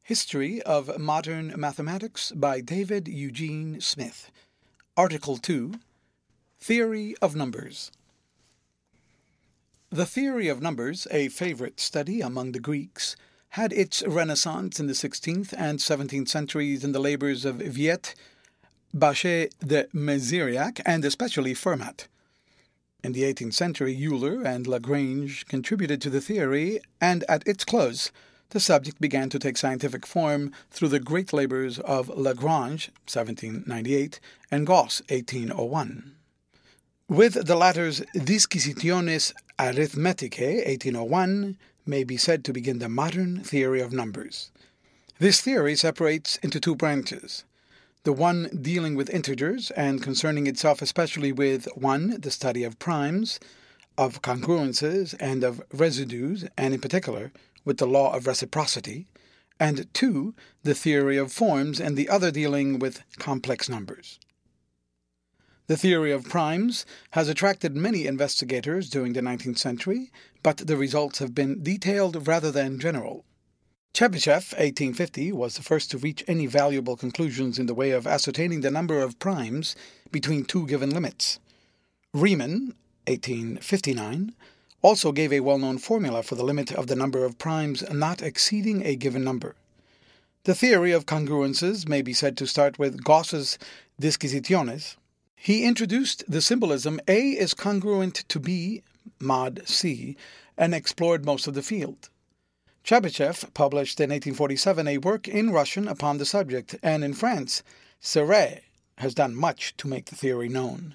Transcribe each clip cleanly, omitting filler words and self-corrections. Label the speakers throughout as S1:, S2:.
S1: History of Modern Mathematics by David Eugene Smith. Article 2. Theory of Numbers. The theory of numbers, a favorite study among the Greeks, had its renaissance in the 16th and 17th centuries in the labors of Viète, Bachet de Mézières, and especially Fermat. In the 18th century, Euler and Lagrange contributed to the theory, and at its close, the subject began to take scientific form through the great labors of Lagrange, 1798, and Gauss, 1801. With the latter's Disquisitiones Arithmeticae, 1801, may be said to begin the modern theory of numbers. This theory separates into two branches, the one dealing with integers and concerning itself especially with 1. The study of primes, of congruences, and of residues, and in particular with the law of reciprocity, and 2. The theory of forms, and the other dealing with complex numbers. The theory of primes has attracted many investigators during the 19th century, but the results have been detailed rather than general. Chebyshev, 1850, was the first to reach any valuable conclusions in the way of ascertaining the number of primes between two given limits. Riemann, 1859, also gave a well-known formula for the limit of the number of primes not exceeding a given number. The theory of congruences may be said to start with Gauss's Disquisitiones. He introduced the symbolism A is congruent to B, mod C, and explored most of the field. Chebyshev published in 1847 a work in Russian upon the subject, and in France, Serre has done much to make the theory known.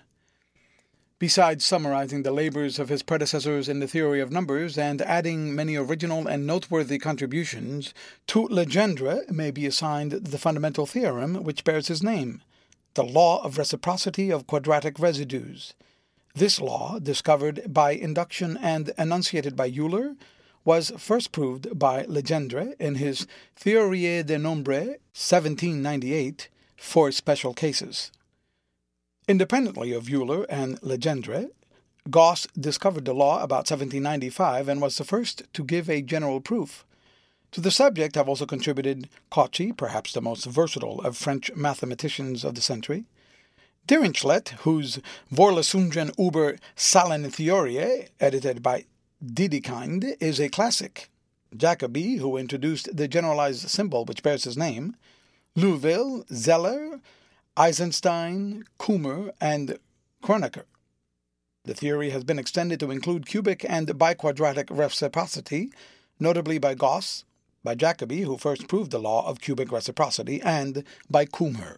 S1: Besides summarizing the labors of his predecessors in the theory of numbers and adding many original and noteworthy contributions, to Legendre may be assigned the fundamental theorem which bears his name, the law of reciprocity of quadratic residues. This law, discovered by induction and enunciated by Euler, was first proved by Legendre in his Théorie des Nombres, 1798, for special cases. Independently of Euler and Legendre, Gauss discovered the law about 1795 and was the first to give a general proof. To the subject have also contributed Cauchy, perhaps the most versatile of French mathematicians of the century, Dirichlet, whose Vorlesungen über Zahlentheorie, edited by Dedekind, is a classic, Jacobi, who introduced the generalized symbol which bears his name, Liouville, Zeller, Eisenstein, Kummer, and Kronecker. The theory has been extended to include cubic and biquadratic reciprocity, notably by Gauss, by Jacobi, who first proved the law of cubic reciprocity, and by Kummer.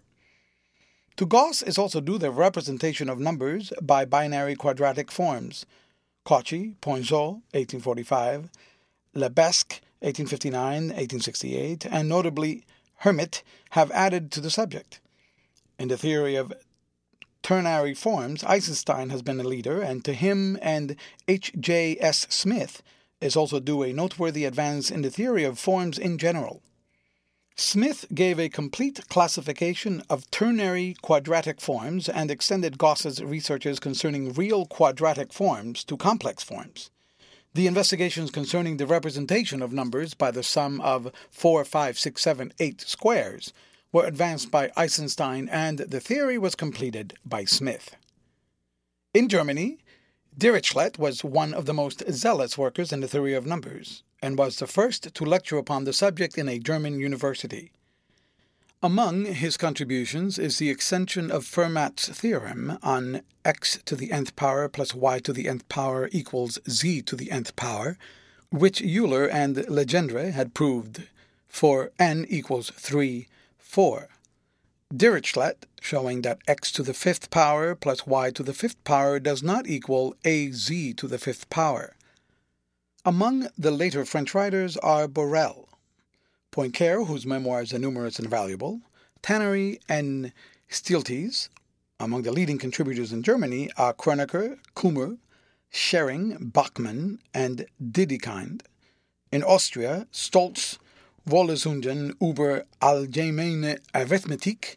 S1: To Gauss is also due the representation of numbers by binary quadratic forms. Cauchy, Poinsot, 1845, Lebesgue, 1859, 1868, and notably Hermite have added to the subject. In the theory of ternary forms, Eisenstein has been a leader, and to him and H.J.S. Smith is also due a noteworthy advance in the theory of forms in general. Smith gave a complete classification of ternary quadratic forms and extended Gauss's researches concerning real quadratic forms to complex forms. The investigations concerning the representation of numbers by the sum of 4, 5, 6, 7, 8 squares were advanced by Eisenstein, and the theory was completed by Smith. In Germany, Dirichlet was one of the most zealous workers in the theory of numbers, and was the first to lecture upon the subject in a German university. Among his contributions is the extension of Fermat's theorem on x to the nth power plus y to the nth power equals z to the nth power, which Euler and Legendre had proved for n equals 3, 4. Dirichlet, showing that x to the fifth power plus y to the fifth power does not equal az to the fifth power. Among the later French writers are Borel, Poincare, whose memoirs are numerous and valuable, Tannery, and Stieltjes. Among the leading contributors in Germany are Kronecker, Kummer, Schering, Bachmann, and Dedekind. In Austria, Stolz, Vorlesungen über allgemeine Arithmetik,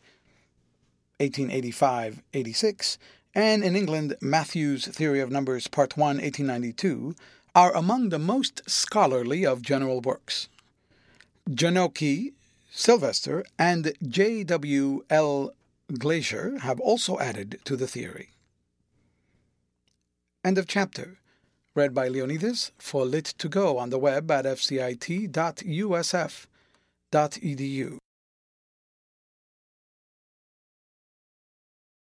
S1: 1885-86, and in England, Matthew's Theory of Numbers, Part 1, 1892, are among the most scholarly of general works. Janoky, Sylvester and J.W.L. Glaisher have also added to the theory. End of chapter. Read by Leonidas for Lit2Go on the web at fcit.usf.edu.